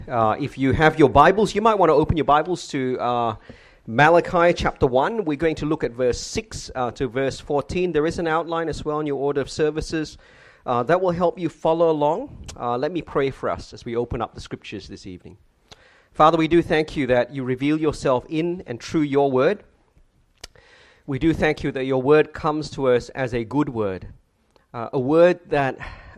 If you have your Bibles, you might want to open your Bibles to Malachi chapter 1. We're going to look at verse 6 to verse 14. There is an outline as well in your order of services that will help you follow along. Let me pray for us as we open up the scriptures this evening. Father, we do thank you that you reveal yourself in and through your word. We do thank you that your word comes to us as a good word, a word that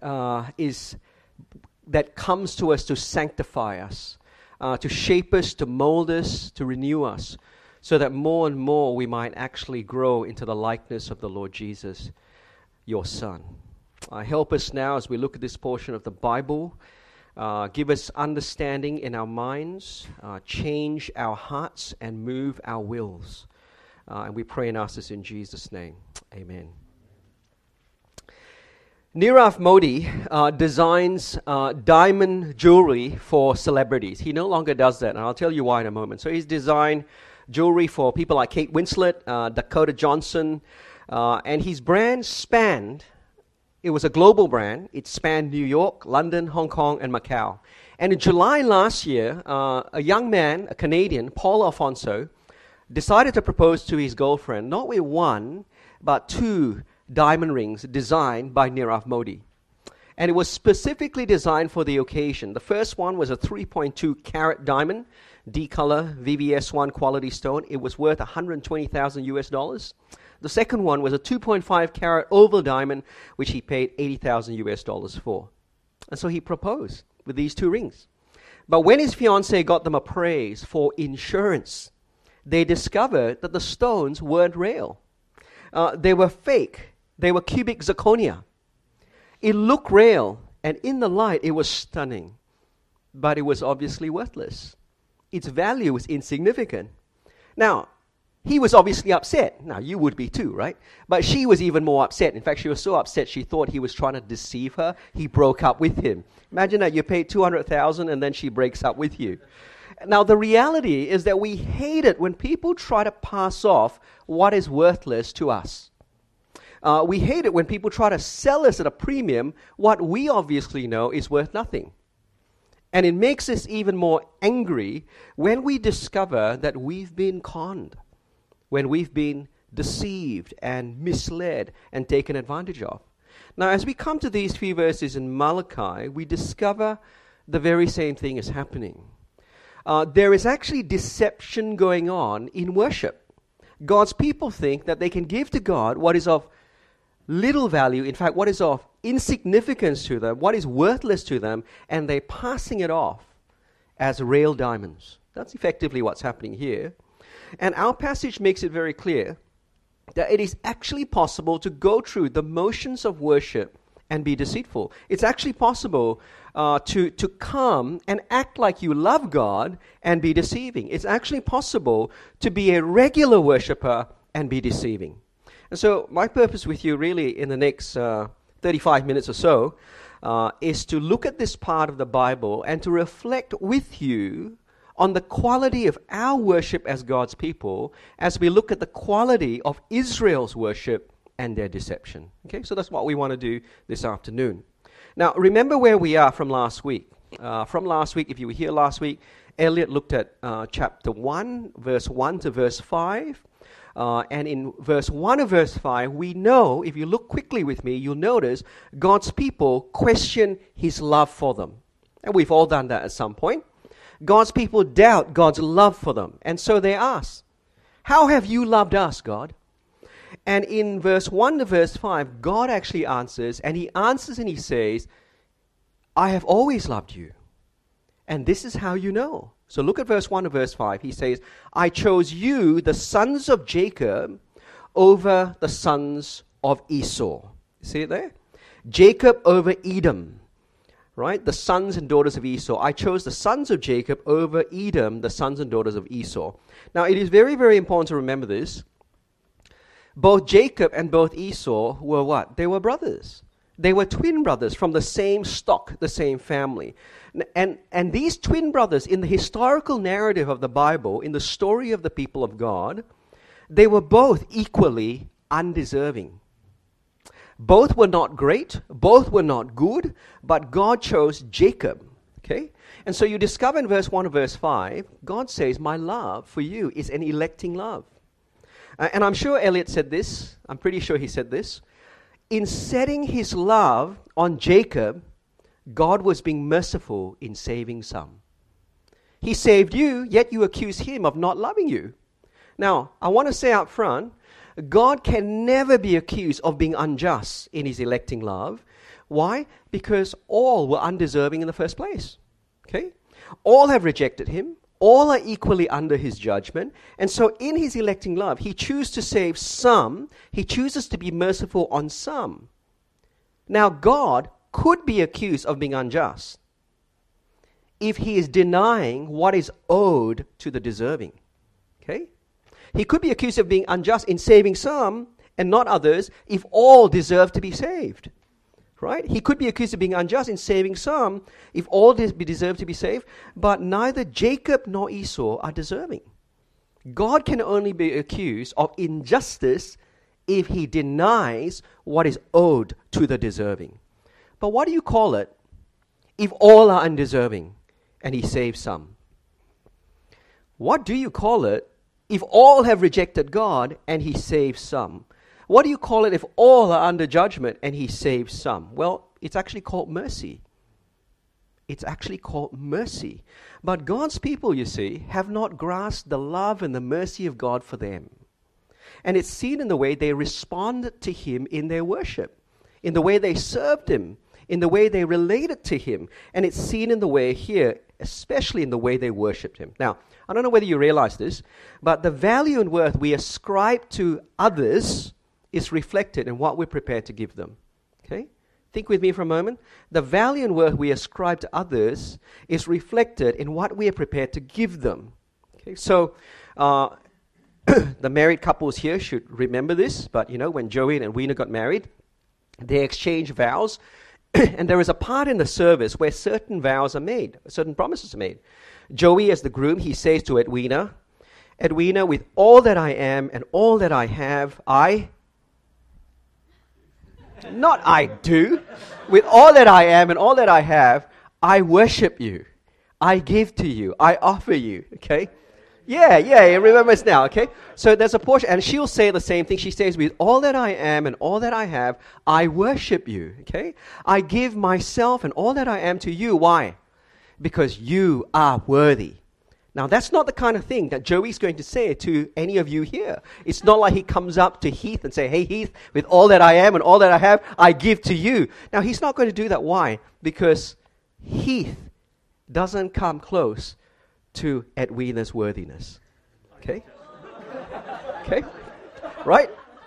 comes to us to sanctify us, to shape us, to mold us, to renew us, so that more and more we might actually grow into the likeness of the Lord Jesus, your Son. Help us now as we look at this portion of the Bible. Give us understanding in our minds, change our hearts, and move our wills. And we pray and ask this in Jesus' name. Amen. Nirav Modi designs diamond jewelry for celebrities. He no longer does that, and I'll tell you why in a moment. So he's designed jewelry for people like Kate Winslet, Dakota Johnson, and his brand spanned, it was a global brand. It spanned New York, London, Hong Kong, and Macau. And in July last year, a young man, a Canadian, Paul Alfonso, decided to propose to his girlfriend, not with one, but two diamond rings designed by Nirav Modi. And it was specifically designed for the occasion. The first one was a 3.2 carat diamond, D-color, VVS1 quality stone. It was worth $120,000 US. The second one was a 2.5 carat oval diamond, which he paid $80,000 US for. And so he proposed with these two rings. But when his fiancée got them appraised for insurance, they discovered that the stones weren't real. They were fake. They were cubic zirconia. It looked real, and in the light, it was stunning. But it was obviously worthless. Its value was insignificant. Now, he was obviously upset. Now, you would be too, right? But she was even more upset. In fact, she was so upset, she thought he was trying to deceive her. He broke up with him. Imagine that you paid $200,000 and then she breaks up with you. Now, the reality is that we hate it when people try to pass off what is worthless to us. We hate it when people try to sell us at a premium what we obviously know is worth nothing. And it makes us even more angry when we discover that we've been conned, when we've been deceived and misled and taken advantage of. Now, as we come to these few verses in Malachi, we discover the very same thing is happening. There is actually deception going on in worship. God's people think that they can give to God what is of little value, in fact, what is of insignificance to them, what is worthless to them, and they're passing it off as real diamonds. That's effectively what's happening here. And our passage makes it very clear that it is actually possible to go through the motions of worship and be deceitful. It's actually possible to come and act like you love God and be deceiving. It's actually possible to be a regular worshiper and be deceiving. And so my purpose with you really in the next 35 minutes or so is to look at this part of the Bible and to reflect with you on the quality of our worship as God's people as we look at the quality of Israel's worship and their deception. Okay, so that's what we want to do this afternoon. Now, remember where we are from last week. If you were here last week, Elliot looked at chapter 1, verse 1 to verse 5. And in verse 1 of verse 5, we know, if you look quickly with me, you'll notice God's people question his love for them. And we've all done that at some point. God's people doubt God's love for them. And so they ask, how have you loved us, God? And in verse 1 to verse 5, God actually answers, and he answers and he says, I have always loved you. And this is how you know. So look at verse 1 to verse 5. He says, I chose you, the sons of Jacob, over the sons of Esau. See it there? Jacob over Edom. Right? The sons and daughters of Esau. I chose the sons of Jacob over Edom, the sons and daughters of Esau. Now, it is very, very important to remember this. Both Jacob and both Esau were what? They were brothers. They were twin brothers from the same stock, the same family. And these twin brothers, in the historical narrative of the Bible, in the story of the people of God, they were both equally undeserving. Both were not great, both were not good, but God chose Jacob Okay? And so you discover in verse 1 and verse 5, God says, my love for you is an electing love. And I'm sure Eliot said this. I'm pretty sure he said this. In setting his love on Jacob, God was being merciful in saving some. He saved you, yet you accuse him of not loving you. Now, I want to say up front, God can never be accused of being unjust in his electing love. Why? Because all were undeserving in the first place. Okay? All have rejected him. All are equally under his judgment. And so in his electing love, he chooses to save some. He chooses to be merciful on some. Now, God could be accused of being unjust if he is denying what is owed to the deserving. Okay? He could be accused of being unjust in saving some and not others if all deserve to be saved. Right? He could be accused of being unjust in saving some if all deserve to be saved, but neither Jacob nor Esau are deserving. God can only be accused of injustice if he denies what is owed to the deserving. But what do you call it if all are undeserving and he saves some? What do you call it if all have rejected God and he saves some? What do you call it if all are under judgment and he saves some? Well, it's actually called mercy. It's actually called mercy. But God's people, you see, have not grasped the love and the mercy of God for them. And it's seen in the way they responded to him in their worship, in the way they served him, in the way they related to him. And it's seen in the way here, especially in the way they worshipped him. Now, I don't know whether you realize this, but the value and worth we ascribe to others is reflected in what we're prepared to give them. Okay? Think with me for a moment. The value and worth we ascribe to others is reflected in what we are prepared to give them. Okay? So, the married couples here should remember this, but when Joey and Edwina got married, they exchanged vows, and there is a part in the service where certain vows are made, certain promises are made. Joey, as the groom, he says to Edwina, Edwina, with all that I am and all that I have, not I do. With all that I am and all that I have, I worship you. I give to you. I offer you. Okay? Yeah, remember this now, okay? So there's a portion, and she'll say the same thing. She says, with all that I am and all that I have, I worship you. Okay? I give myself and all that I am to you. Why? Because you are worthy. Now, that's not the kind of thing that Joey's going to say to any of you here. It's not like he comes up to Heath and say, hey, Heath, with all that I am and all that I have, I give to you. Now, he's not going to do that. Why? Because Heath doesn't come close to Edwina's worthiness. Okay? Okay? Right?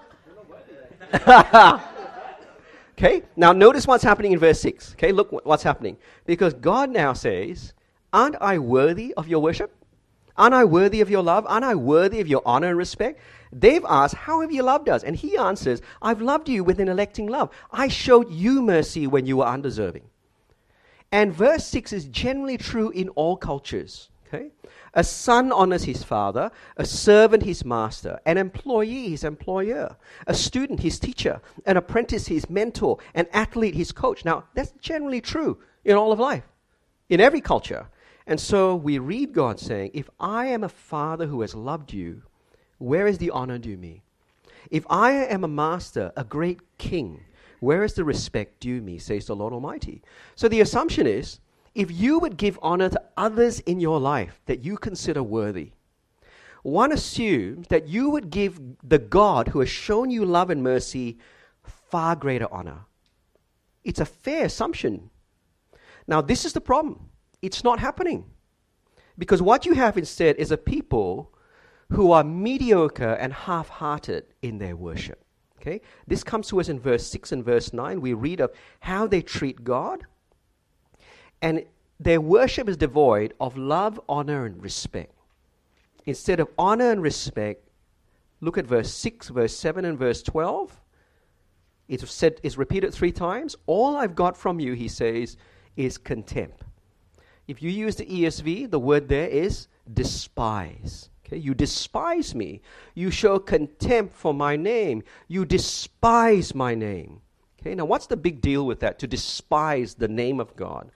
Okay? Now, notice what's happening in verse 6. Okay? Look what's happening. Because God now says, aren't I worthy of your worship? Aren't I worthy of your love? Aren't I worthy of your honor and respect? They've asked, how have you loved us? And he answers, I've loved you with an electing love. I showed you mercy when you were undeserving. And verse 6 is generally true in all cultures. Okay? A son honors his father, a servant his master, an employee his employer, a student his teacher, an apprentice his mentor, an athlete his coach. Now, that's generally true in all of life, in every culture. And so we read God saying, if I am a father who has loved you, where is the honor due me? If I am a master, a great king, where is the respect due me, says the Lord Almighty? So the assumption is, if you would give honor to others in your life that you consider worthy, one assumes that you would give the God who has shown you love and mercy far greater honor. It's a fair assumption. Now, this is the problem. It's not happening. Because what you have instead is a people who are mediocre and half-hearted in their worship. Okay? This comes to us in verse 6 and verse 9. We read of how they treat God. And their worship is devoid of love, honor, and respect. Instead of honor and respect, look at verse 6, verse 7, and verse 12. It's repeated 3 times. All I've got from you, he says, is contempt. If you use the ESV, the word there is despise. Okay? You despise me. You show contempt for my name. You despise my name. Okay? Now, what's the big deal with that, to despise the name of God?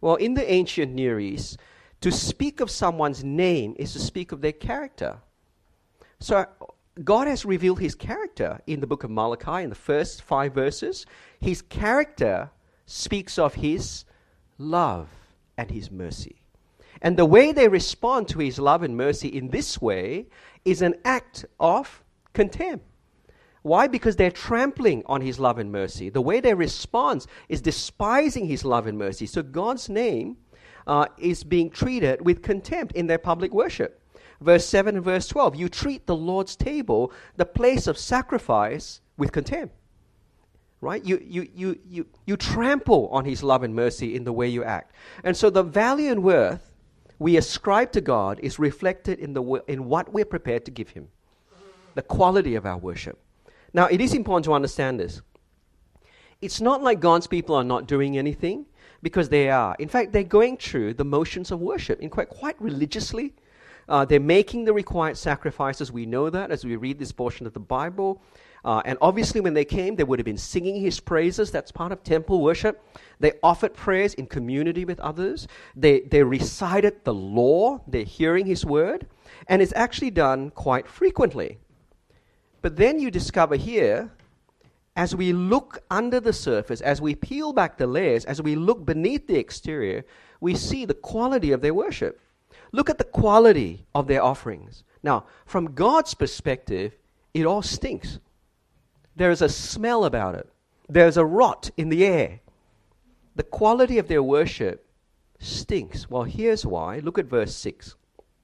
Well, in the ancient Near East, to speak of someone's name is to speak of their character. So God has revealed his character in the book of Malachi in the first 5 verses. His character speaks of his love and his mercy. And the way they respond to his love and mercy in this way is an act of contempt. Why? Because they're trampling on his love and mercy. The way they respond is despising his love and mercy. So God's name is being treated with contempt in their public worship. Verse 7 and verse 12, you treat the Lord's table, the place of sacrifice, with contempt. Right? You trample on his love and mercy in the way you act. And so the value and worth we ascribe to God is reflected in what we're prepared to give him. The quality of our worship. Now, it is important to understand this. It's not like God's people are not doing anything, because they are. In fact, they're going through the motions of worship quite religiously. They're making the required sacrifices. We know that as we read this portion of the Bible. And obviously when they came, they would have been singing his praises. That's part of temple worship. They offered prayers in community with others. They recited the law. They're hearing his word. And it's actually done quite frequently. But then you discover here, as we look under the surface, as we peel back the layers, as we look beneath the exterior, we see the quality of their worship. Look at the quality of their offerings. Now, from God's perspective, it all stinks. There is a smell about it. There's a rot in the air. The quality of their worship stinks. Well, here's why. Look at verse 6.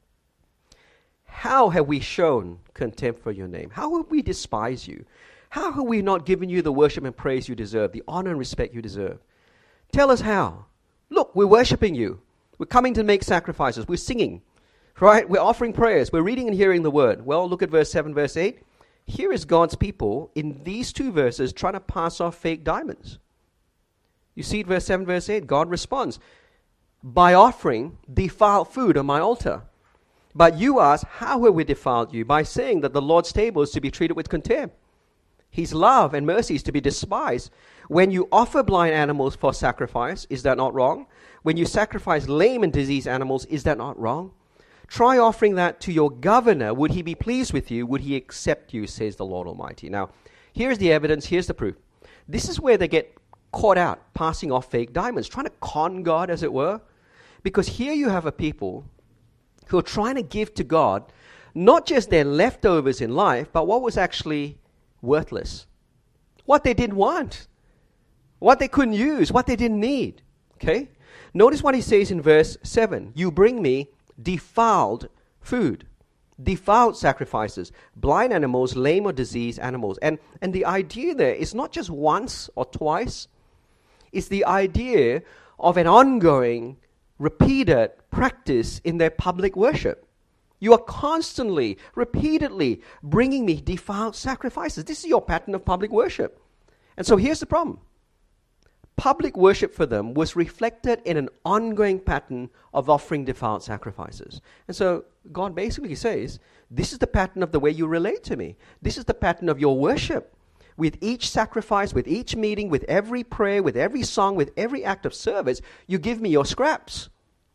How have we shown contempt for your name? How have we despised you? How have we not given you the worship and praise you deserve, the honor and respect you deserve? Tell us how. Look, we're worshiping you. We're coming to make sacrifices. We're singing, right? We're offering prayers. We're reading and hearing the word. Well, look at verse 7, verse 8. Here is God's people in these 2 verses trying to pass off fake diamonds. You see it, verse 7, verse 8. God responds, by offering defiled food on my altar. But you ask, how have we defiled you? By saying that the Lord's table is to be treated with contempt. His love and mercy is to be despised. When you offer blind animals for sacrifice, is that not wrong? When you sacrifice lame and diseased animals, is that not wrong? Try offering that to your governor. Would he be pleased with you? Would he accept you, says the Lord Almighty. Now, here's the evidence. Here's the proof. This is where they get caught out, passing off fake diamonds, trying to con God, as it were. Because here you have a people who are trying to give to God not just their leftovers in life, but what was actually worthless. What they didn't want. What they couldn't use. What they didn't need. Okay? Notice what he says in verse 7. You bring me defiled food. Defiled sacrifices. Blind animals, lame or diseased animals. And the idea there is not just once or twice. It's the idea of an ongoing, repeated practice in their public worship. You are constantly, repeatedly bringing me defiled sacrifices. This is your pattern of public worship. And so here's the problem. Public worship for them was reflected in an ongoing pattern of offering defiled sacrifices. And so God basically says, this is the pattern of the way you relate to me. This is the pattern of your worship. With each sacrifice, with each meeting, with every prayer, with every song, with every act of service, you give me your scraps,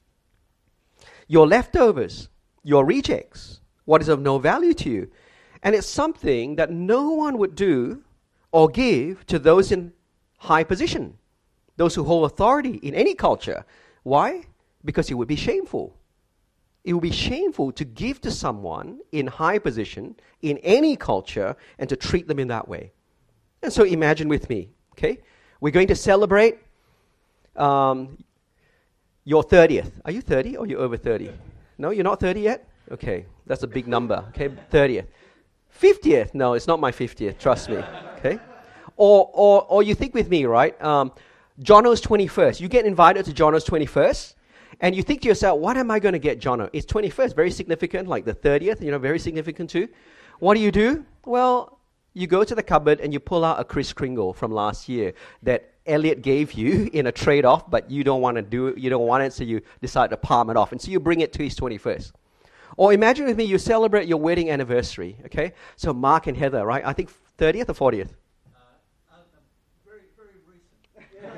your leftovers, your rejects, what is of no value to you. And it's something that no one would do or give to those in high position, those who hold authority in any culture. Why? Because it would be shameful. It would be shameful to give to someone in high position in any culture and to treat them in that way. And so imagine with me, okay? We're going to celebrate your 30th. Are you 30 or you're over 30? No, you're not 30 yet? Okay, that's a big number, okay? 30th. 50th? No, it's not my 50th, trust me, okay? Or you think with me, right? Jono's 21st. You get invited to Jono's 21st, and you think to yourself, what am I going to get Jono? It's 21st, very significant, like the 30th, very significant too. What do? Well, you go to the cupboard and you pull out a Kris Kringle from last year that Elliot gave you in a trade-off, but you don't want it, so you decide to palm it off. And so you bring it to his 21st. Or imagine with me, you celebrate your wedding anniversary, okay? So Mark and Heather, right? I think 30th or 40th? Very, very recent.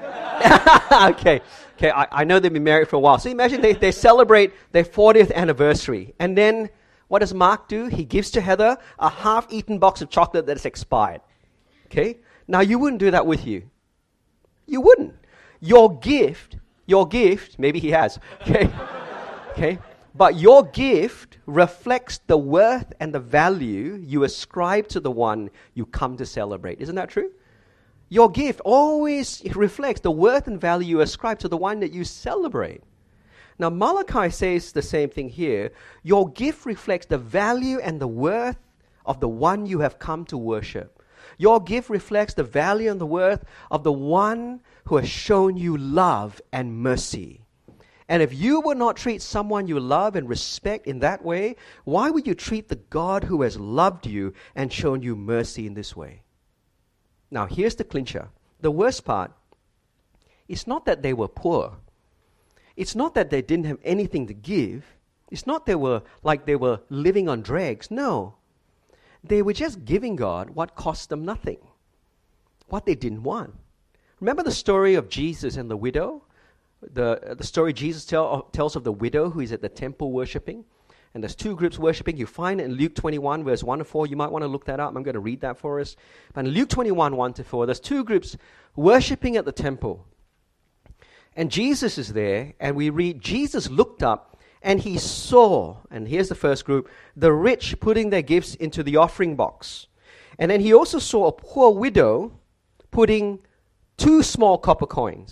Okay, I know they've been married for a while. So imagine they celebrate their 40th anniversary. And then what does Mark do? He gives to Heather a half-eaten box of chocolate that's expired. Okay? Now, you wouldn't do that with you. You wouldn't. Your gift, maybe he has. Okay? Okay? But your gift reflects the worth and the value you ascribe to the one you come to celebrate. Isn't that true? Your gift always reflects the worth and value you ascribe to the one that you celebrate. Now, Malachi says the same thing here. Your gift reflects the value and the worth of the one you have come to worship. Your gift reflects the value and the worth of the one who has shown you love and mercy. And if you would not treat someone you love and respect in that way, why would you treat the God who has loved you and shown you mercy in this way? Now, here's the clincher. The worst part, it's not that they were poor. It's not that they didn't have anything to give. It's not they were living on dregs. No. They were just giving God what cost them nothing, what they didn't want. Remember the story of Jesus and the widow? The story Jesus tells of the widow who is at the temple worshiping. And there's two groups worshiping. You find it in Luke 21, verse 1 to 4. You might want to look that up. I'm going to read that for us. But in Luke 21, 1 to 4, there's two groups worshiping at the temple. And Jesus is there, and we read, Jesus looked up, and he saw, and here's the first group, the rich putting their gifts into the offering box. And then he also saw a poor widow putting in two small copper coins.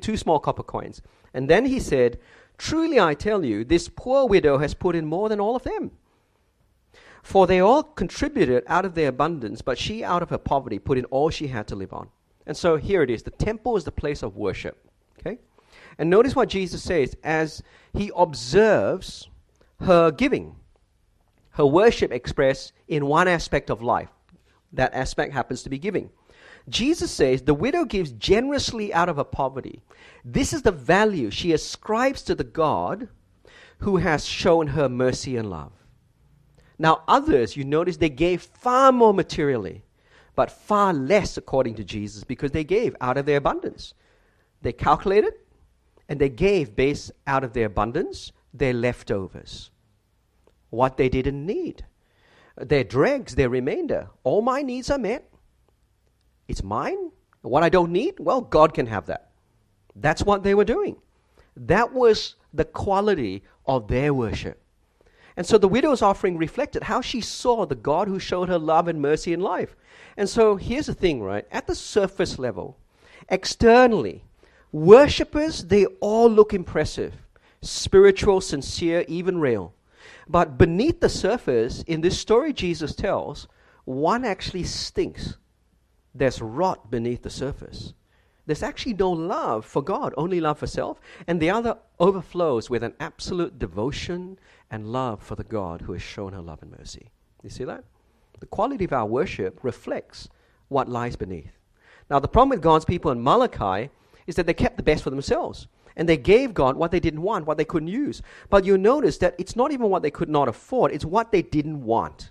And then he said, truly I tell you, this poor widow has put in more than all of them. For they all contributed out of their abundance, but she out of her poverty put in all she had to live on. And so here it is. The temple is the place of worship. Okay? And notice what Jesus says as he observes her giving. Her worship expressed in one aspect of life. That aspect happens to be giving. Jesus says the widow gives generously out of her poverty. This is the value she ascribes to the God who has shown her mercy and love. Now others, you notice they gave far more materially, but far less according to Jesus because they gave out of their abundance. They calculated and they gave based out of their abundance, their leftovers, what they didn't need, their dregs, their remainder. All my needs are met. It's mine. What I don't need, well, God can have that. That's what they were doing. That was the quality of their worship. And so the widow's offering reflected how she saw the God who showed her love and mercy in life. And so here's the thing, right? At the surface level, externally, worshippers, they all look impressive, spiritual, sincere, even real. But beneath the surface, in this story Jesus tells, one actually stinks. There's rot beneath the surface. There's actually no love for God, only love for self. And the other overflows with an absolute devotion and love for the God who has shown her love and mercy. You see that? The quality of our worship reflects what lies beneath. Now, the problem with God's people in Malachi is that they kept the best for themselves. And they gave God what they didn't want, what they couldn't use. But you notice that it's not even what they could not afford, it's what they didn't want.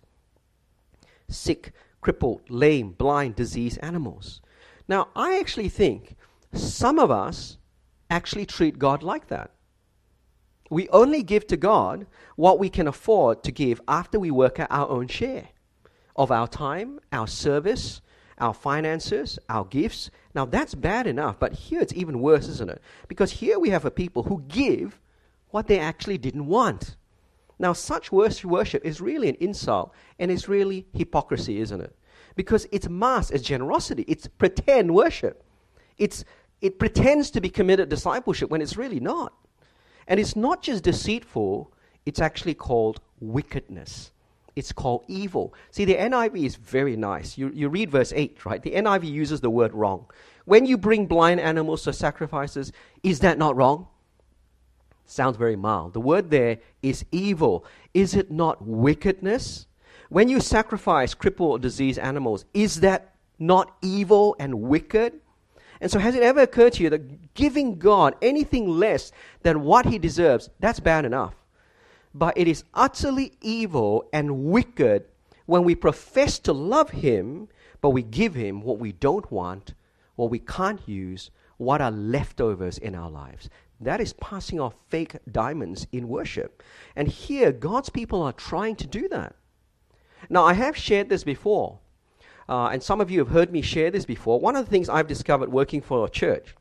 Sick, crippled, lame, blind, diseased animals. Now, I actually think some of us actually treat God like that. We only give to God what we can afford to give after we work out our own share of our time, our service, our finances, our gifts. Now, that's bad enough, but here it's even worse, isn't it? Because here we have a people who give what they actually didn't want. Now, such worship is really an insult, and it's really hypocrisy, isn't it? Because it's masked as generosity. It's pretend worship. It pretends to be committed discipleship when it's really not. And it's not just deceitful, it's actually called wickedness. It's called evil. See, the NIV is very nice. You read verse 8, right? The NIV uses the word wrong. When you bring blind animals to sacrifices, is that not wrong? Sounds very mild. The word there is evil. Is it not wickedness? When you sacrifice crippled or diseased animals, is that not evil and wicked? And so has it ever occurred to you that giving God anything less than what he deserves, that's bad enough. But it is utterly evil and wicked when we profess to love him, but we give him what we don't want, what we can't use, what are leftovers in our lives. That is passing off fake diamonds in worship. And here, God's people are trying to do that. Now, I have shared this before, and some of you have heard me share this before. One of the things I've discovered working for a church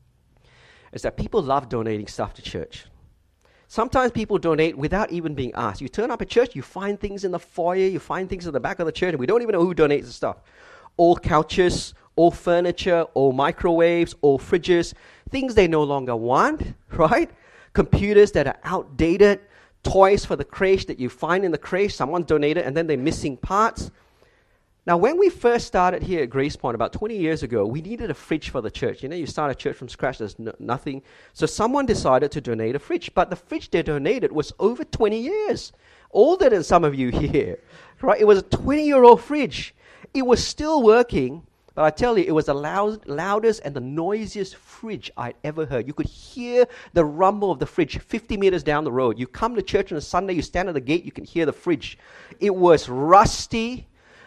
is that people love donating stuff to church. Sometimes people donate without even being asked. You turn up at church, you find things in the foyer, you find things in the back of the church, and we don't even know who donates the stuff. Old couches, old furniture, old microwaves, old fridges, things they no longer want, right? Computers that are outdated, toys for the crèche that you find in the crèche, someone donated, and then they're missing parts. Now, when we first started here at Grace Point about 20 years ago, we needed a fridge for the church. You know, you start a church from scratch, there's nothing. So someone decided to donate a fridge, but the fridge they donated was over 20 years, older than some of you here, right? It was a 20-year-old fridge. It was still working, but I tell you, it was the loudest and the noisiest fridge I'd ever heard. You could hear the rumble of the fridge 50 meters down the road. You come to church on a Sunday, you stand at the gate, you can hear the fridge. It was rusty.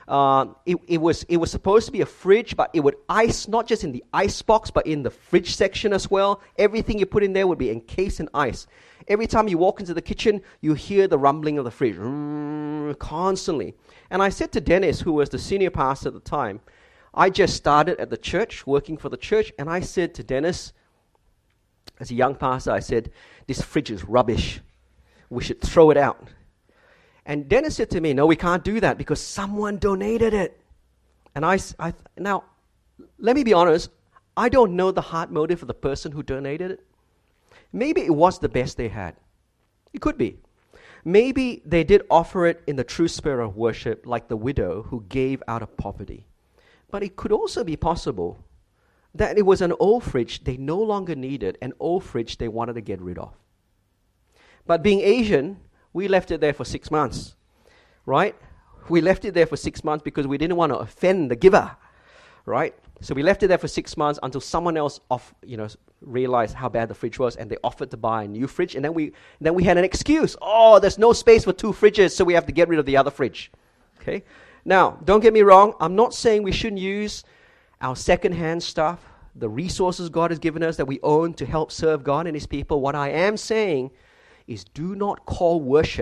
It was supposed to be a fridge, but it would ice, not just in the ice box, but in the fridge section as well. Everything you put in there would be encased in ice. Every time you walk into the kitchen, you hear the rumbling of the fridge, constantly. And I said to Dennis, who was the senior pastor at the time, I just started at the church, working for the church, and I said to Dennis, as a young pastor, I said, this fridge is rubbish. We should throw it out. And Dennis said to me, no, we can't do that because someone donated it. And now, let me be honest, I don't know the heart motive of the person who donated it. Maybe it was the best they had. It could be. Maybe they did offer it in the true spirit of worship, like the widow who gave out of poverty. But it could also be possible that it was an old fridge they no longer needed, an old fridge they wanted to get rid of. But being Asian, we left it there for 6 months, right? We left it there for 6 months because we didn't want to offend the giver, right? So we left it there for 6 months until someone else realized how bad the fridge was, and they offered to buy a new fridge. And then we had an excuse. Oh, there's no space for 2 fridges, so we have to get rid of the other fridge. Okay. Now, don't get me wrong. I'm not saying we shouldn't use our second-hand stuff, the resources God has given us that we own to help serve God and His people. What I am saying is do not call what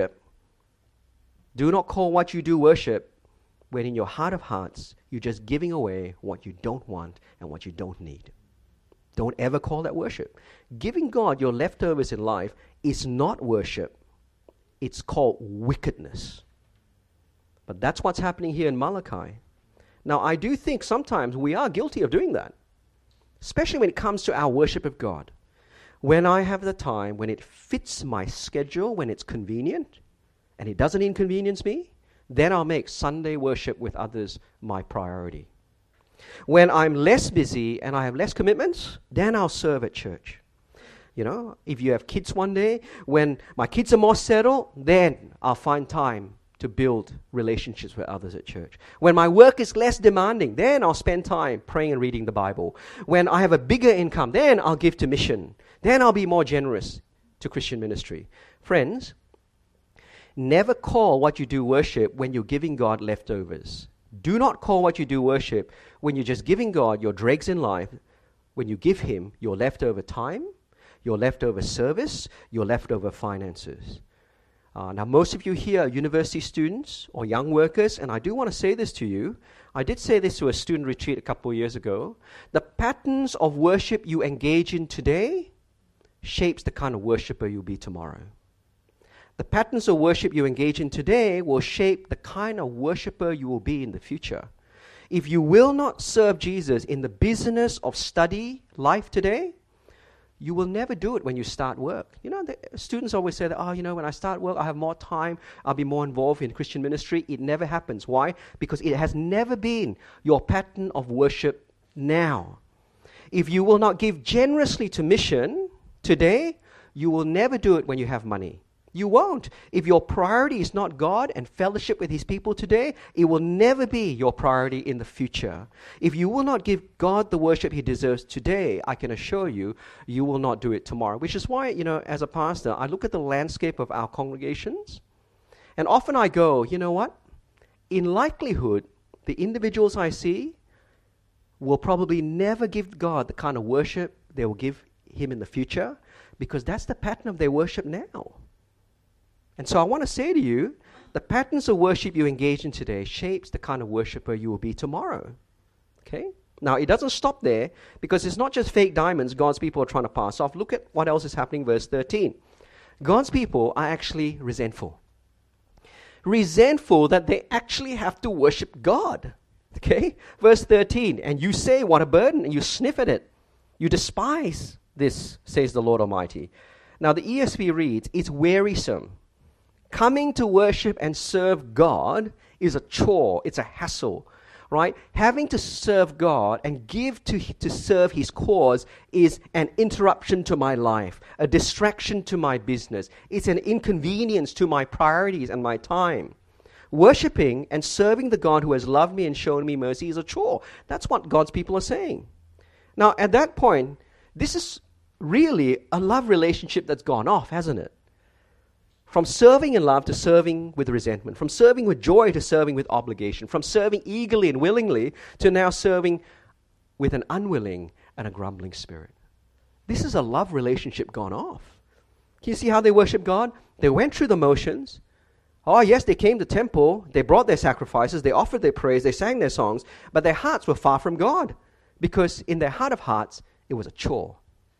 you do worship, when in your heart of hearts, you're just giving away what you don't want and what you don't need. Don't ever call that worship. Giving God your leftovers in life is not worship. It's called wickedness. But that's what's happening here in Malachi. Now, I do think sometimes we are guilty of doing that, especially when it comes to our worship of God. When I have the time, when it fits my schedule, when it's convenient, and it doesn't inconvenience me, then I'll make Sunday worship with others my priority. When I'm less busy and I have less commitments, then I'll serve at church. You know, if you have kids one day, when my kids are more settled, then I'll find time to build relationships with others at church. When my work is less demanding, then I'll spend time praying and reading the Bible. When I have a bigger income, then I'll give to mission. Then I'll be more generous to Christian ministry. Friends, never call what you do worship when you're giving God leftovers. Do not call what you do worship when you're just giving God your dregs in life, when you give Him your leftover time, your leftover service, your leftover finances. Now, most of you here are university students or young workers, and I do want to say this to you. I did say this to a student retreat a couple of years ago. The patterns of worship you engage in today shapes the kind of worshiper you'll be tomorrow. The patterns of worship you engage in today will shape the kind of worshiper you will be in the future. If you will not serve Jesus in the business of study life today, you will never do it when you start work. You know, the students always say that, when I start work, I have more time, I'll be more involved in Christian ministry. It never happens. Why? Because it has never been your pattern of worship now. If you will not give generously to mission today, you will never do it when you have money. You won't. If your priority is not God and fellowship with His people today, it will never be your priority in the future. If you will not give God the worship He deserves today, I can assure you, you will not do it tomorrow. Which is why, as a pastor, I look at the landscape of our congregations, and often I go, you know what? In likelihood, the individuals I see will probably never give God the kind of worship they will give him in the future, because that's the pattern of their worship now. And so I want to say to you, the patterns of worship you engage in today shapes the kind of worshiper you will be tomorrow. Okay? Now, it doesn't stop there, because it's not just fake diamonds God's people are trying to pass off. Look at what else is happening, verse 13. God's people are actually resentful. Resentful that they actually have to worship God. Okay? Verse 13, and you say, what a burden, and you sniff at it. You despise this, says the Lord Almighty. Now, the ESV reads, it's wearisome. Coming to worship and serve God is a chore. It's a hassle, right? Having to serve God and give to serve His cause is an interruption to my life, a distraction to my business. It's an inconvenience to my priorities and my time. Worshipping and serving the God who has loved me and shown me mercy is a chore. That's what God's people are saying. Now, at that point, this is really a love relationship that's gone off, hasn't it? From serving in love to serving with resentment. From serving with joy to serving with obligation. From serving eagerly and willingly to now serving with an unwilling and a grumbling spirit. This is a love relationship gone off. Can you see how they worship God? They went through the motions. Oh yes, they came to the temple. They brought their sacrifices. They offered their praise. They sang their songs. But their hearts were far from God. Because in their heart of hearts, it was a chore.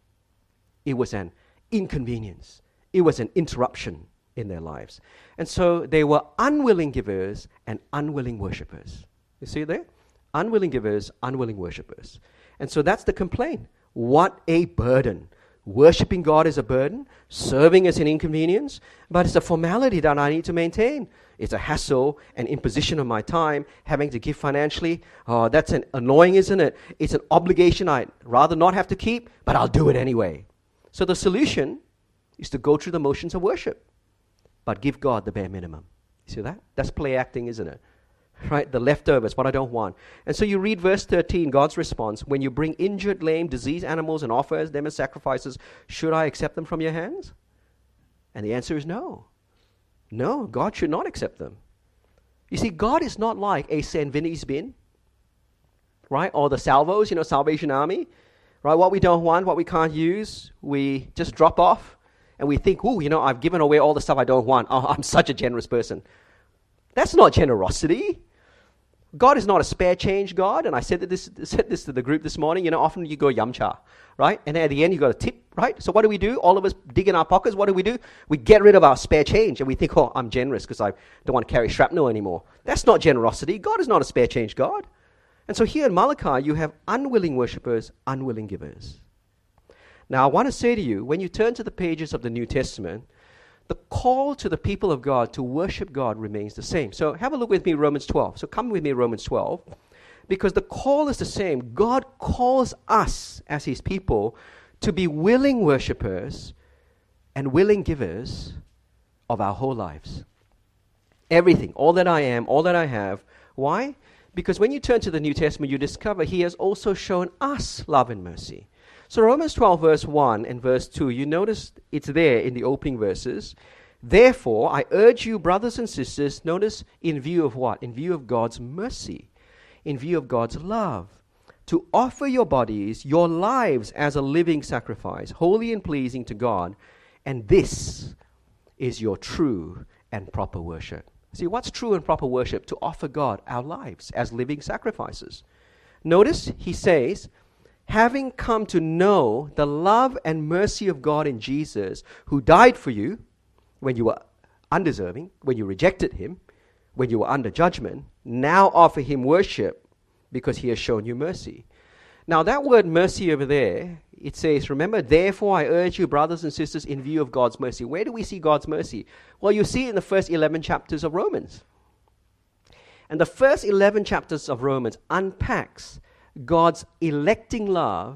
It was an inconvenience. It was an interruption in their lives. And so they were unwilling givers and unwilling worshippers. You see there? Unwilling givers, unwilling worshippers. And so that's the complaint. What a burden. Worshipping God is a burden. Serving is an inconvenience. But it's a formality that I need to maintain. It's a hassle, an imposition of my time, having to give financially. Oh, that's annoying, isn't it? It's an obligation I'd rather not have to keep, but I'll do it anyway. So the solution is to go through the motions of worship, but give God the bare minimum. You see that? That's play acting, isn't it? Right? The leftovers, what I don't want. And so you read verse 13, God's response, when you bring injured, lame, diseased animals and offer them as sacrifices, should I accept them from your hands? And the answer is no. No, God should not accept them. You see, God is not like a St. Vinny's bin, right? Or the Salvos, Salvation Army, right? What we don't want, what we can't use, we just drop off. And we think, I've given away all the stuff I don't want. Oh, I'm such a generous person. That's not generosity. God is not a spare change God. And I said this to the group this morning. Often you go yamcha, right? And at the end you got a tip, right? So what do? All of us dig in our pockets. What do? We get rid of our spare change. And we think, I'm generous because I don't want to carry shrapnel anymore. That's not generosity. God is not a spare change God. And so here in Malachi, you have unwilling worshippers, unwilling givers. Now, I want to say to you, when you turn to the pages of the New Testament, the call to the people of God to worship God remains the same. So have a look with me, Romans 12. So come with me, Romans 12, because the call is the same. God calls us as His people to be willing worshipers and willing givers of our whole lives. Everything, all that I am, all that I have. Why? Because when you turn to the New Testament, you discover He has also shown us love and mercy. So Romans 12 verse 1 and verse 2, you notice it's there in the opening verses. Therefore, I urge you, brothers and sisters, notice in view of what? In view of God's mercy, in view of God's love, to offer your bodies, your lives as a living sacrifice, holy and pleasing to God, and this is your true and proper worship. See, what's true and proper worship? To offer God our lives as living sacrifices. Notice he says, having come to know the love and mercy of God in Jesus, who died for you when you were undeserving, when you rejected Him, when you were under judgment, now offer Him worship because He has shown you mercy. Now that word mercy over there, it says, remember, therefore I urge you, brothers and sisters, in view of God's mercy. Where do we see God's mercy? Well, you see it in the first 11 chapters of Romans. And the first 11 chapters of Romans unpacks God's electing love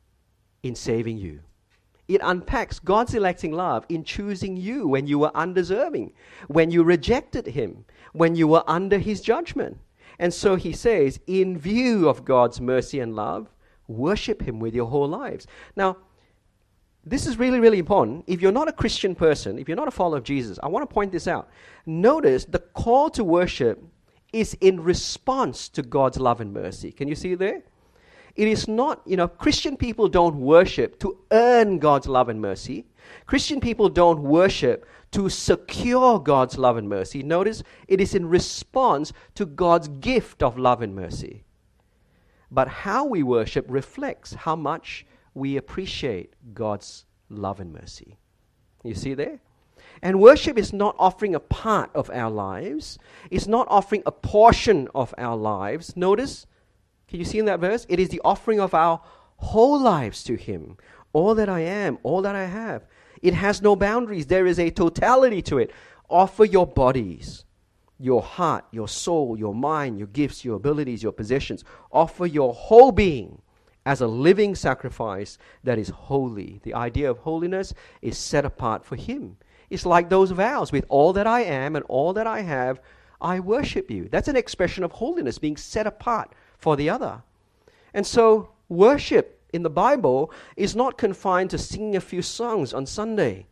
in saving you. It unpacks God's electing love in choosing you when you were undeserving, when you rejected Him, when you were under His judgment. And so he says, in view of God's mercy and love, worship Him with your whole lives. Now, this is really, really important. If you're not a Christian person, if you're not a follower of Jesus, I want to point this out. Notice the call to worship is in response to God's love and mercy. Can you see there? It is not, Christian people don't worship to earn God's love and mercy. Christian people don't worship to secure God's love and mercy. Notice, it is in response to God's gift of love and mercy. But how we worship reflects how much we appreciate God's love and mercy. You see there? And worship is not offering a part of our lives. It's not offering a portion of our lives. Notice, can you see in that verse? It is the offering of our whole lives to Him. All that I am, all that I have. It has no boundaries. There is a totality to it. Offer your bodies, your heart, your soul, your mind, your gifts, your abilities, your possessions. Offer your whole being as a living sacrifice that is holy. The idea of holiness is set apart for Him. It's like those vows. With all that I am and all that I have, I worship you. That's an expression of holiness, being set apart for the other. And so worship in the Bible is not confined to singing a few songs on Sunday.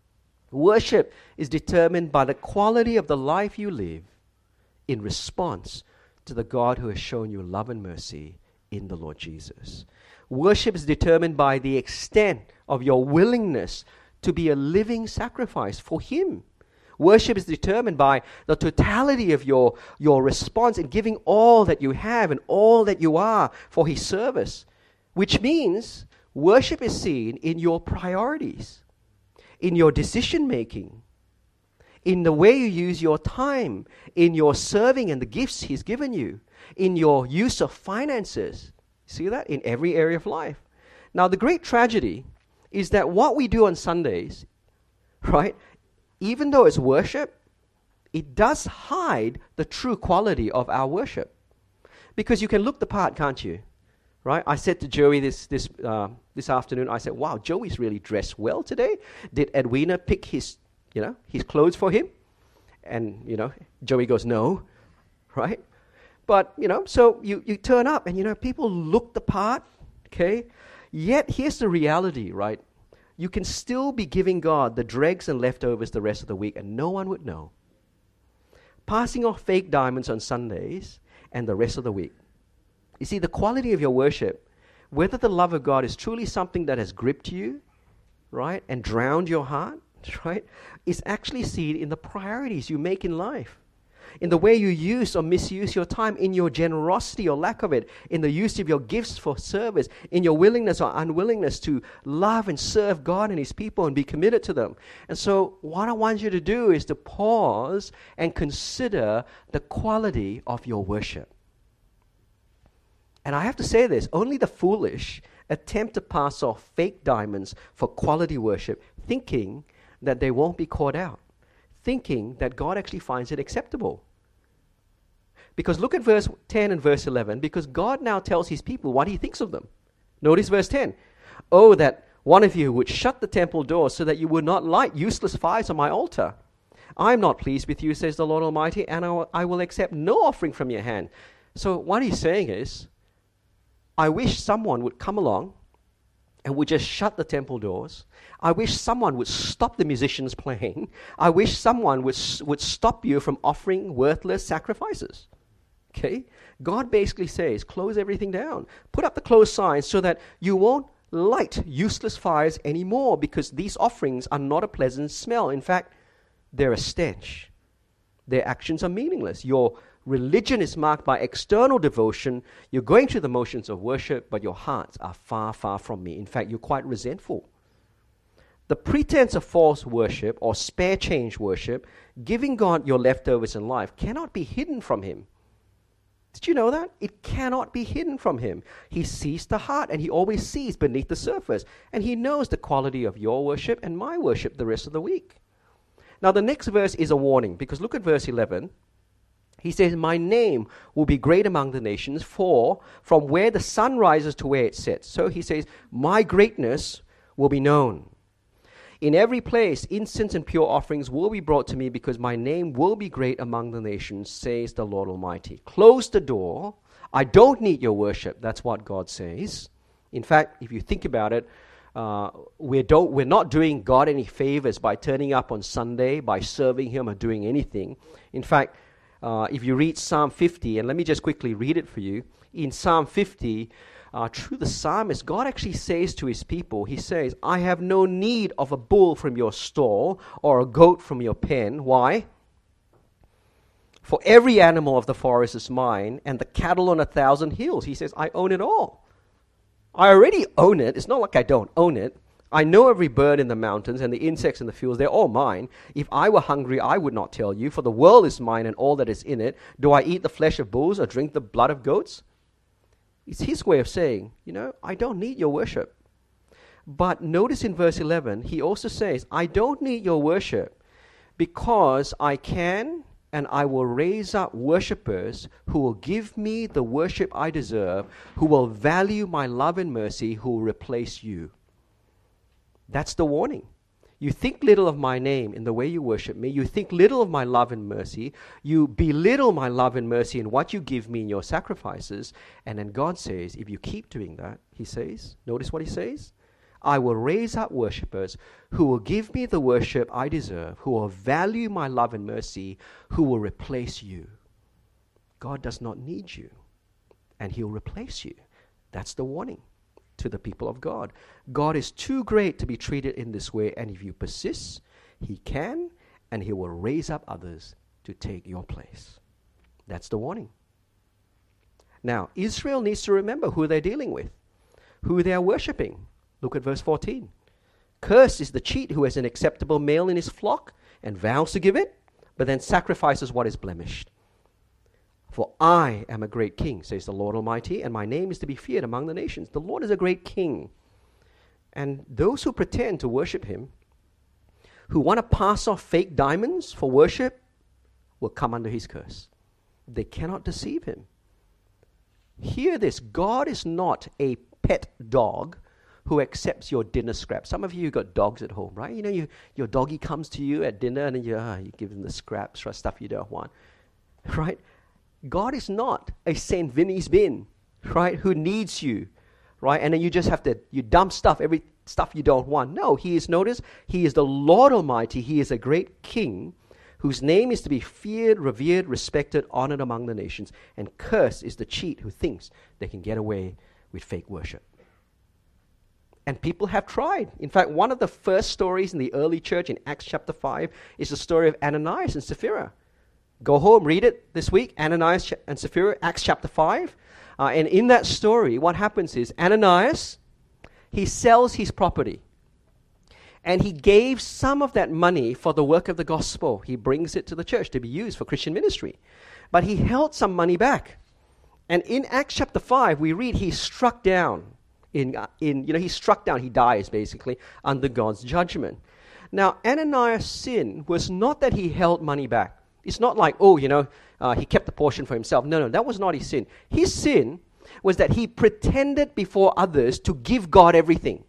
Worship is determined by the quality of the life you live in response to the God who has shown you love and mercy in the Lord Jesus. Worship is determined by the extent of your willingness to be a living sacrifice for Him. Worship is determined by the totality of your response in giving all that you have and all that you are for His service. Which means worship is seen in your priorities, in your decision making, in the way you use your time, in your serving and the gifts He's given you, in your use of finances. See that? In every area of life. Now, the great tragedy is that what we do on Sundays, right, even though it's worship, it does hide the true quality of our worship. Because you can look the part, can't you? Right? I said to Joey this afternoon, I said, wow, Joey's really dressed well today. Did Edwina pick his clothes for him? And, Joey goes, no. Right? But, so you turn up and, people look the part, okay? Yet, here's the reality, right? You can still be giving God the dregs and leftovers the rest of the week and no one would know. Passing off fake diamonds on Sundays and the rest of the week. You see, the quality of your worship, whether the love of God is truly something that has gripped you, right, and drowned your heart, right, is actually seen in the priorities you make in life. In the way you use or misuse your time, in your generosity or lack of it, in the use of your gifts for service, in your willingness or unwillingness to love and serve God and His people and be committed to them. And so what I want you to do is to pause and consider the quality of your worship. And I have to say this, only the foolish attempt to pass off fake diamonds for quality worship, thinking that they won't be caught out, thinking that God actually finds it acceptable. Because look at verse 10 and verse 11, because God now tells His people what He thinks of them. Notice verse 10. Oh, that one of you would shut the temple door so that you would not light useless fires on my altar. I am not pleased with you, says the Lord Almighty, and I will accept no offering from your hand. So what He's saying is, I wish someone would come along and would just shut the temple doors. I wish someone would stop the musicians playing. I wish someone would stop you from offering worthless sacrifices. Okay? God basically says, close everything down. Put up the closed signs so that you won't light useless fires anymore, because these offerings are not a pleasant smell. In fact, they're a stench. Their actions are meaningless. Your religion is marked by external devotion. You're going through the motions of worship, but your hearts are far, far from me. In fact, you're quite resentful. The pretense of false worship or spare change worship, giving God your leftovers in life, cannot be hidden from Him. Did you know that? It cannot be hidden from Him. He sees the heart, and He always sees beneath the surface. And He knows the quality of your worship and my worship the rest of the week. Now, the next verse is a warning, because look at verse 11. He says, my name will be great among the nations, for from where the sun rises to where it sets. So He says, my greatness will be known. In every place, incense and pure offerings will be brought to me, because my name will be great among the nations, says the Lord Almighty. Close the door. I don't need your worship. That's what God says. In fact, if you think about it, we're not doing God any favors by turning up on Sunday, by serving Him or doing anything. In fact, if you read Psalm 50, and let me just quickly read it for you. In Psalm 50, through the psalmist, God actually says to his people, he says, I have no need of a bull from your stall or a goat from your pen. Why? For every animal of the forest is mine, and the cattle on 1,000 hills. He says, I own it all. I already own it. It's not like I don't own it. I know every bird in the mountains and the insects in the fields. They're all mine. If I were hungry, I would not tell you, for the world is mine and all that is in it. Do I eat the flesh of bulls or drink the blood of goats? It's his way of saying, I don't need your worship. But notice in verse 11, he also says, I don't need your worship because I can and I will raise up worshippers who will give me the worship I deserve, who will value my love and mercy, who will replace you. That's the warning. You think little of my name in the way you worship me. You think little of my love and mercy. You belittle my love and mercy in what you give me in your sacrifices. And then God says, if you keep doing that, he says, notice what he says, I will raise up worshippers who will give me the worship I deserve, who will value my love and mercy, who will replace you. God does not need you, and he'll replace you. That's the warning to the people of God. God is too great to be treated in this way, and if you persist, he can, and he will raise up others to take your place. That's the warning. Now, Israel needs to remember who they're dealing with, who they are worshipping. Look at verse 14. Cursed is the cheat who has an acceptable male in his flock and vows to give it, but then sacrifices what is blemished. For I am a great king, says the Lord Almighty, and my name is to be feared among the nations. The Lord is a great king. And those who pretend to worship him, who want to pass off fake diamonds for worship, will come under his curse. They cannot deceive him. Hear this, God is not a pet dog who accepts your dinner scraps. Some of you got dogs at home, right? Your doggy comes to you at dinner and then you give them the scraps or stuff you don't want, right? God is not a St. Vinny's bin, right, who needs you, right? And then you just have to, you dump stuff, every stuff you don't want. No, he is, notice, he is the Lord Almighty. He is a great king whose name is to be feared, revered, respected, honored among the nations. And cursed is the cheat who thinks they can get away with fake worship. And people have tried. In fact, one of the first stories in the early church in Acts chapter 5 is the story of Ananias and Sapphira. Go home, read it this week, Ananias and Sapphira, Acts chapter 5. And in that story, what happens is Ananias, he sells his property. And he gave some of that money for the work of the gospel. He brings it to the church to be used for Christian ministry. But he held some money back. And in Acts chapter 5, we read he's struck down. He's struck down, he dies basically under God's judgment. Now, Ananias' sin was not that he held money back. It's not like, he kept the portion for himself. No, that was not his sin. His sin was that he pretended before others to give God everything.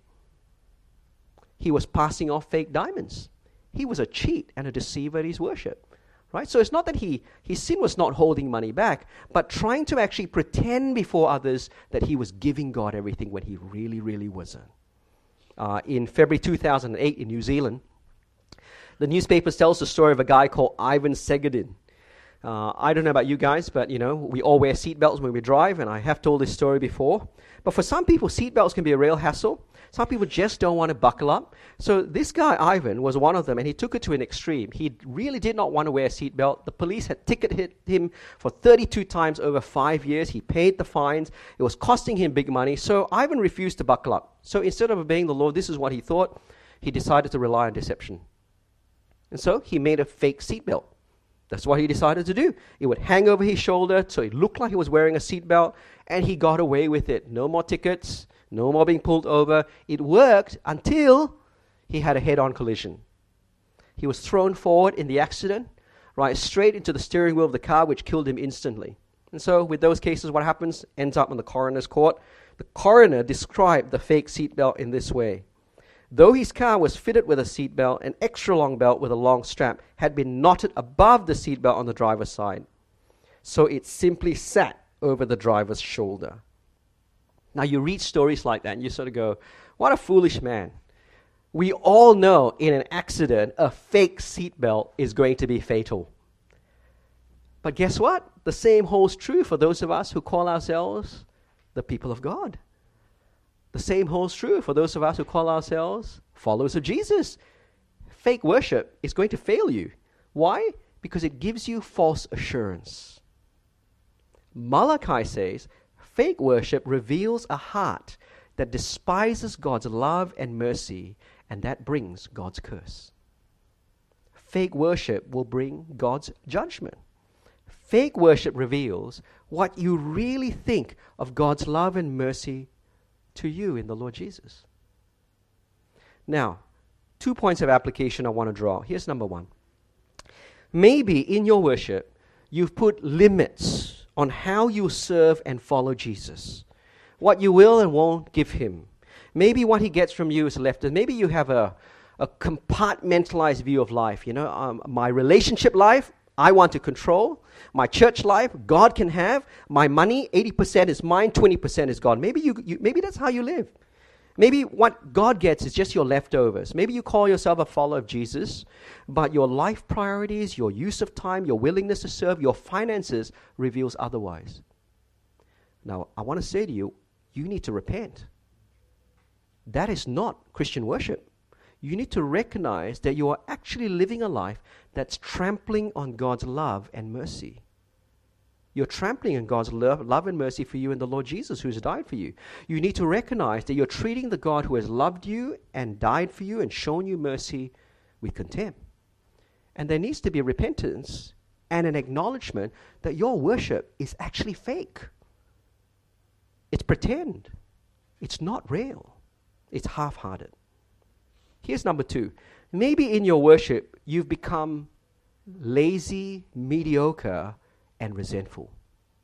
He was passing off fake diamonds. He was a cheat and a deceiver in his worship. Right? So it's not that his sin was not holding money back, but trying to actually pretend before others that he was giving God everything when he really, really wasn't. In February 2008 in New Zealand, the newspaper tells the story of a guy called Ivan Segedin. I don't know about you guys, but we all wear seatbelts when we drive, and I have told this story before. But for some people, seatbelts can be a real hassle. Some people just don't want to buckle up. So this guy, Ivan, was one of them, and he took it to an extreme. He really did not want to wear a seatbelt. The police had ticketed him for 32 times over 5 years. He paid the fines. It was costing him big money. So Ivan refused to buckle up. So instead of obeying the law, this is what he thought. He decided to rely on deception. And so he made a fake seatbelt. That's what he decided to do. It would hang over his shoulder so it looked like he was wearing a seatbelt, and he got away with it. No more tickets, no more being pulled over. It worked until he had a head-on collision. He was thrown forward in the accident, right, straight into the steering wheel of the car, which killed him instantly. And so with those cases, what happens? Ends up in the coroner's court. The coroner described the fake seatbelt in this way. Though his car was fitted with a seatbelt, an extra long belt with a long strap had been knotted above the seatbelt on the driver's side. So it simply sat over the driver's shoulder. Now you read stories like that and you sort of go, what a foolish man. We all know in an accident, a fake seatbelt is going to be fatal. But guess what? The same holds true for those of us who call ourselves the people of God. The same holds true for those of us who call ourselves followers of Jesus. Fake worship is going to fail you. Why? Because it gives you false assurance. Malachi says, fake worship reveals a heart that despises God's love and mercy, and that brings God's curse. Fake worship will bring God's judgment. Fake worship reveals what you really think of God's love and mercy to you in the Lord Jesus. Now, 2 points of application I want to draw. Here's number 1. Maybe in your worship, you've put limits on how you serve and follow Jesus. What you will and won't give him. Maybe what he gets from you is left. Maybe you have a compartmentalized view of life. My relationship life, I want to control. My church life, God can have. My money, 80% is mine, 20% is God. Maybe maybe that's how you live. Maybe what God gets is just your leftovers. Maybe you call yourself a follower of Jesus, but your life priorities, your use of time, your willingness to serve, your finances reveals otherwise. Now, I want to say to you, you need to repent. That is not Christian worship. You need to recognize that you are actually living a life that's trampling on God's love and mercy. You're trampling on God's love and mercy for you in the Lord Jesus who has died for you. You need to recognize that you're treating the God who has loved you and died for you and shown you mercy with contempt. And there needs to be repentance and an acknowledgement that your worship is actually fake. It's pretend. It's not real. It's half-hearted. Here's number 2. Maybe in your worship, you've become lazy, mediocre, and resentful.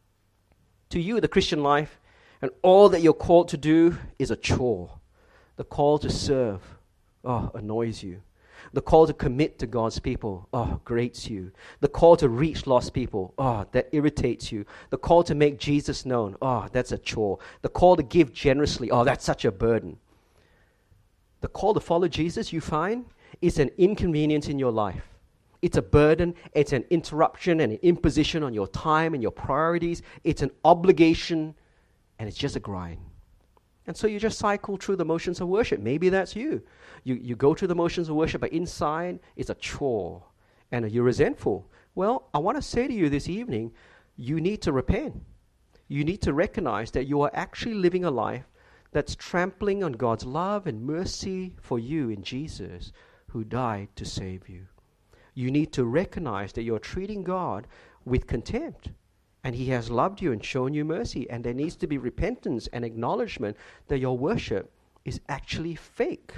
To you, the Christian life and all that you're called to do is a chore. The call to serve, annoys you. The call to commit to God's people, grates you. The call to reach lost people, that irritates you. The call to make Jesus known, that's a chore. The call to give generously, that's such a burden. The call to follow Jesus, you find, is an inconvenience in your life. It's a burden, it's an interruption and an imposition on your time and your priorities. It's an obligation, and it's just a grind. And so you just cycle through the motions of worship. Maybe that's you. You go through the motions of worship, but inside it's a chore, and you're resentful. Well, I want to say to you this evening, you need to repent. You need to recognize that you are actually living a life that's trampling on God's love and mercy for you in Jesus, who died to save you. You need to recognize that you're treating God with contempt, and he has loved you and shown you mercy, and there needs to be repentance and acknowledgement that your worship is actually fake.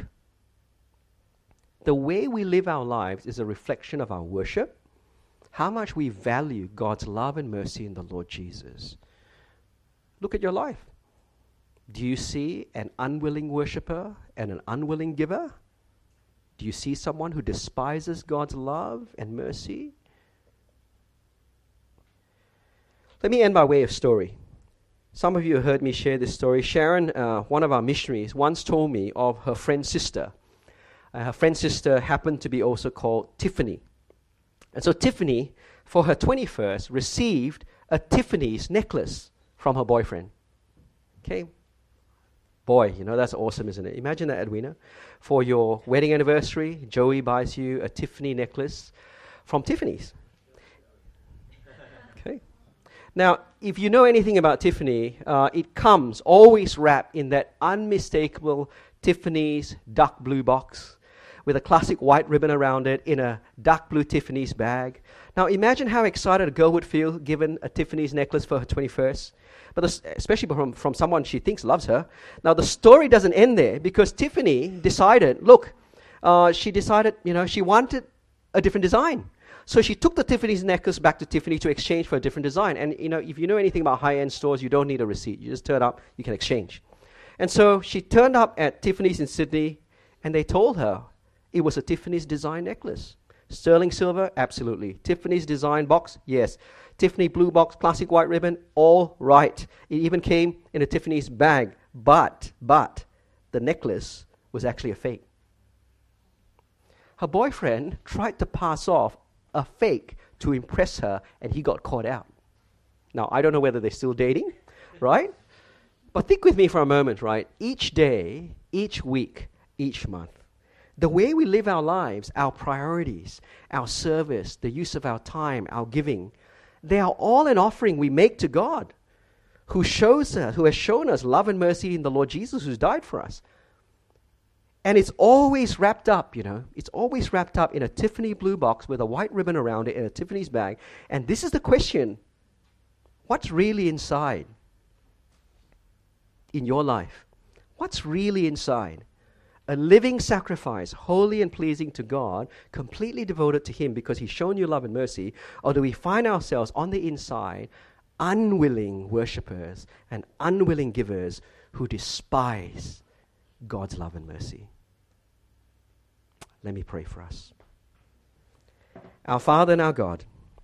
The way we live our lives is a reflection of our worship, how much we value God's love and mercy in the Lord Jesus. Look at your life. Do you see an unwilling worshiper and an unwilling giver? Do you see someone who despises God's love and mercy? Let me end by way of story. Some of you have heard me share this story. Sharon, one of our missionaries, once told me of her friend's sister. Her friend's sister happened to be also called Tiffany. And so Tiffany, for her 21st, received a Tiffany's necklace from her boyfriend. Okay? Boy, that's awesome, isn't it? Imagine that, Edwina. For your wedding anniversary, Joey buys you a Tiffany necklace from Tiffany's. Okay. Now, if you know anything about Tiffany, it comes always wrapped in that unmistakable Tiffany's dark blue box with a classic white ribbon around it in a dark blue Tiffany's bag. Now, imagine how excited a girl would feel given a Tiffany's necklace for her 21st. But especially from someone she thinks loves her. Now, the story doesn't end there because Tiffany decided, she wanted a different design. So she took the Tiffany's necklace back to Tiffany to exchange for a different design. And, if you know anything about high-end stores, you don't need a receipt. You just turn up, you can exchange. And so she turned up at Tiffany's in Sydney, and they told her it was a Tiffany's design necklace. Sterling silver? Absolutely. Tiffany's design box? Yes. Tiffany blue box, classic white ribbon? All right. It even came in a Tiffany's bag. But, the necklace was actually a fake. Her boyfriend tried to pass off a fake to impress her, and he got caught out. Now, I don't know whether they're still dating, right? But think with me for a moment, right? Each day, each week, each month, the way we live our lives, our priorities, our service, the use of our time, our giving, they are all an offering we make to God, who has shown us love and mercy in the Lord Jesus, who's died for us. And it's always wrapped up, it's always wrapped up in a Tiffany blue box with a white ribbon around it in a Tiffany's bag. And this is the question: what's really inside in your life? What's really inside? A living sacrifice, holy and pleasing to God, completely devoted to Him because He's shown you love and mercy? Or do we find ourselves on the inside unwilling worshippers and unwilling givers who despise God's love and mercy? Let me pray for us. Our Father and our God,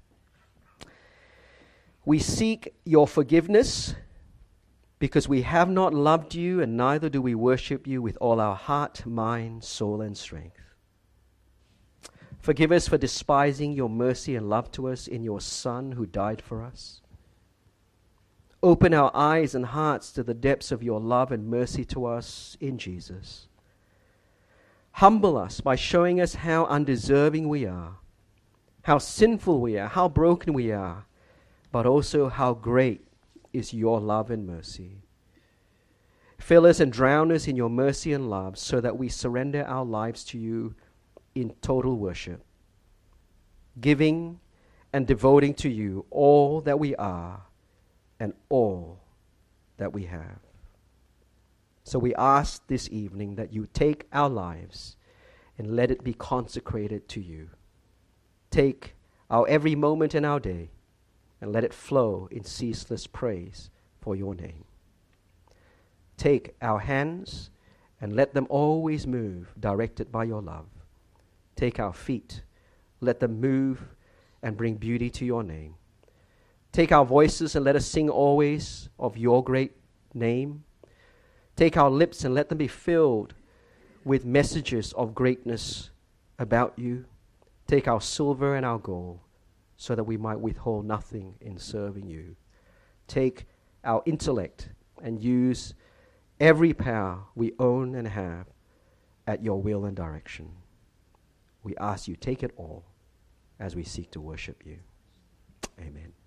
we seek your forgiveness because we have not loved you, and neither do we worship you with all our heart, mind, soul, and strength. Forgive us for despising your mercy and love to us in your Son who died for us. Open our eyes and hearts to the depths of your love and mercy to us in Jesus. Humble us by showing us how undeserving we are, how sinful we are, how broken we are, but also how great is your love and mercy. Fill us and drown us in your mercy and love so that we surrender our lives to you in total worship, giving and devoting to you all that we are and all that we have. So we ask this evening that you take our lives and let it be consecrated to you. Take our every moment in our day and let it flow in ceaseless praise for your name. Take our hands and let them always move directed by your love. Take our feet, let them move and bring beauty to your name. Take our voices and let us sing always of your great name. Take our lips and let them be filled with messages of greatness about you. Take our silver and our gold so that we might withhold nothing in serving you. Take our intellect and use every power we own and have at your will and direction. We ask you, take it all as we seek to worship you. Amen.